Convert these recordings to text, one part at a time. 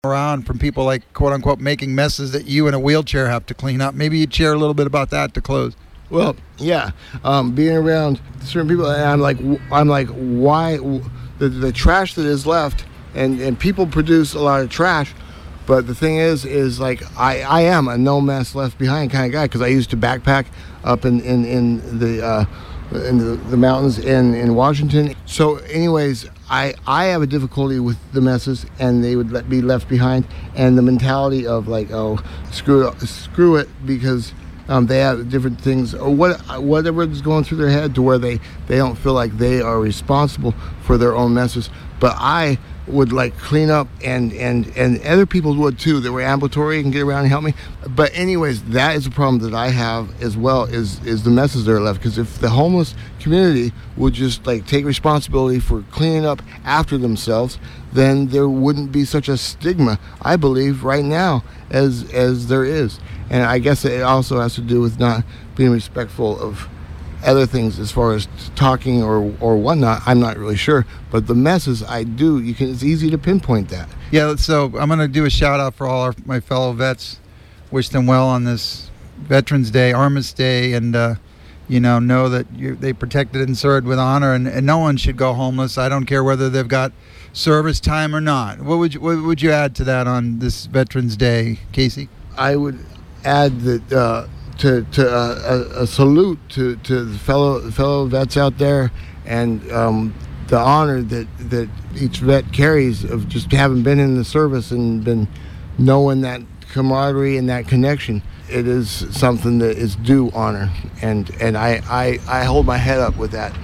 around from people like quote unquote making messes that you in a wheelchair have to clean up. Maybe you'd share a little bit about that to close. Well, yeah, being around certain people, and I'm like, why the trash that is left, and people produce a lot of trash, but the thing is like I am a no mess left behind kind of guy because I used to backpack up in the mountains in Washington. So, anyways, I have a difficulty with the messes, and they would be left behind, and the mentality of like, oh, screw it, because they have different things or whatever is going through their head to where they don't feel like they are responsible for their own messes. But I would like clean up, and other people would too that were ambulatory and get around and help me. But anyways, that is a problem that I have as well, is the messes that are left. Because if the homeless community would just like take responsibility for cleaning up after themselves, then there wouldn't be such a stigma, I believe, right now as there is. And I guess it also has to do with not being respectful of other things as far as talking or whatnot. I'm not really sure, but the messes I do, it's easy to pinpoint that. Yeah, so I'm going to do a shout out for all my fellow vets. Wish them well on this Veterans Day, Armistice Day, and know that they protected and served with honor, and no one should go homeless. I don't care whether they've got service time or not. What would you add to that on this Veterans Day, Casey? I would add that a salute to the fellow vets out there, and the honor that each vet carries of just having been in the service and been knowing that camaraderie and that connection. It is something that is due honor, and I hold my head up with that.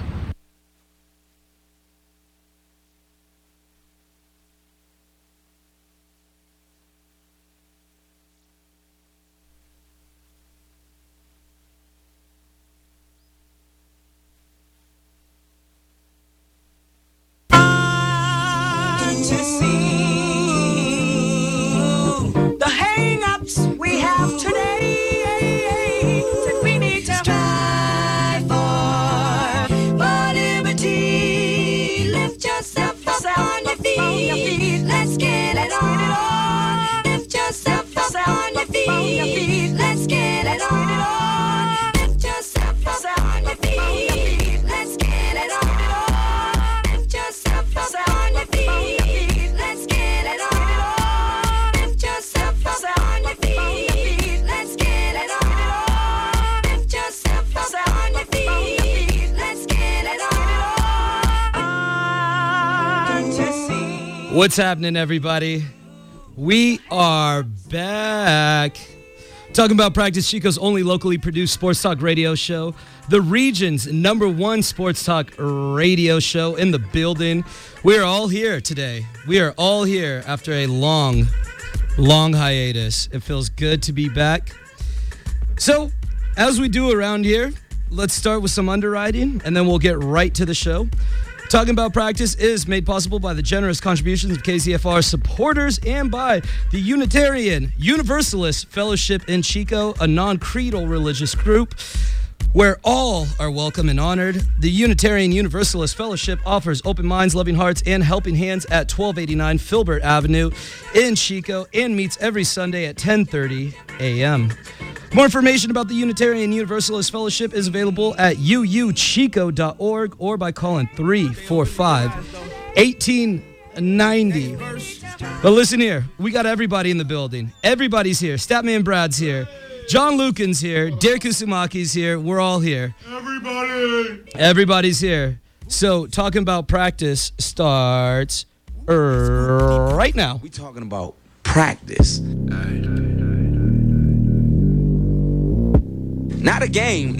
What's happening, everybody? We are back. Talking about Practice, Chico's only locally produced sports talk radio show. The region's #1 sports talk radio show in the building. We are all here today. We are all here after a long hiatus. It feels good to be back. So, as we do around here, let's start with some underwriting, and then we'll get right to the show. Talking About Practice is made possible by the generous contributions of KCFR supporters and by the Unitarian Universalist Fellowship in Chico, a non-creedal religious group where all are welcome and honored. The Unitarian Universalist Fellowship offers open minds, loving hearts, and helping hands at 1289 Filbert Avenue in Chico and meets every Sunday at 10:30 a.m. More information about the Unitarian Universalist Fellowship is available at uuchico.org or by calling 345-1890. But listen here, we got everybody in the building. Everybody's here. Statman Brad's here. John Lucan's here. Derek Kusumaki's here. We're all here. Everybody's here. So Talking About Practice starts right now. We talking about practice. Not a game.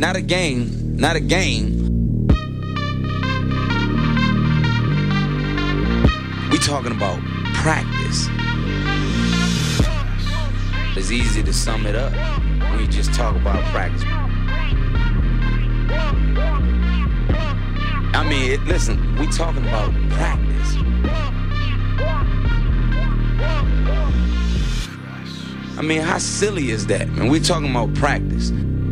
We talking about practice. It's easy to sum it up when you just talk about practice. I mean, listen, we talking about practice. I mean, how silly is that, man? We talking about practice.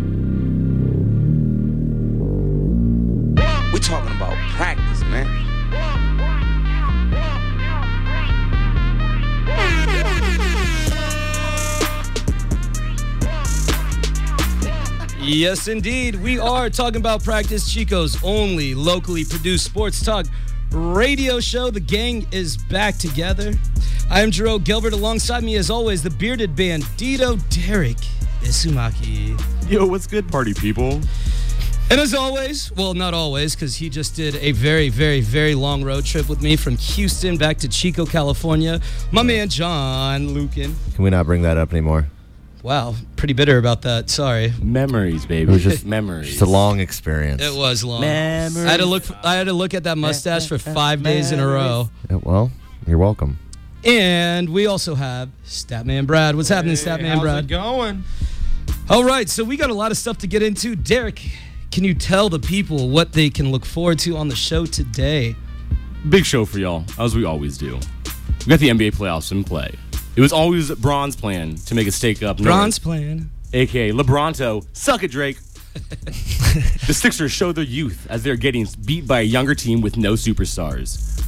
We talking about practice, man. Yes, indeed. We are talking about Practice Chico's only locally produced sports talk radio show. The gang is back together. I am Jerome Gilbert. Alongside me, as always, the bearded bandito, Derek Isumaki. Yo, what's good, party people? And as always, well, not always, because he just did a very, very, very long road trip with me from Houston back to Chico, California, my man, John Lucan. Can we not bring that up anymore? Wow, pretty bitter about that. Sorry. Memories, baby. It was just memories. It's a long experience. It was long. Memories. I had to look at that mustache for 5 days in a row. Yeah, well, you're welcome. And we also have Statman Brad. What's happening, Statman Brad? How's it going? All right, so we got a lot of stuff to get into. Derek, can you tell the people what they can look forward to on the show today? Big show for y'all, as we always do. We got the NBA playoffs in play. It was always Bron's plan to make a stake up north. Bron's plan. A.K.A. LeBronto. Suck it, Drake. The Sixers show their youth as they're getting beat by a younger team with no superstars.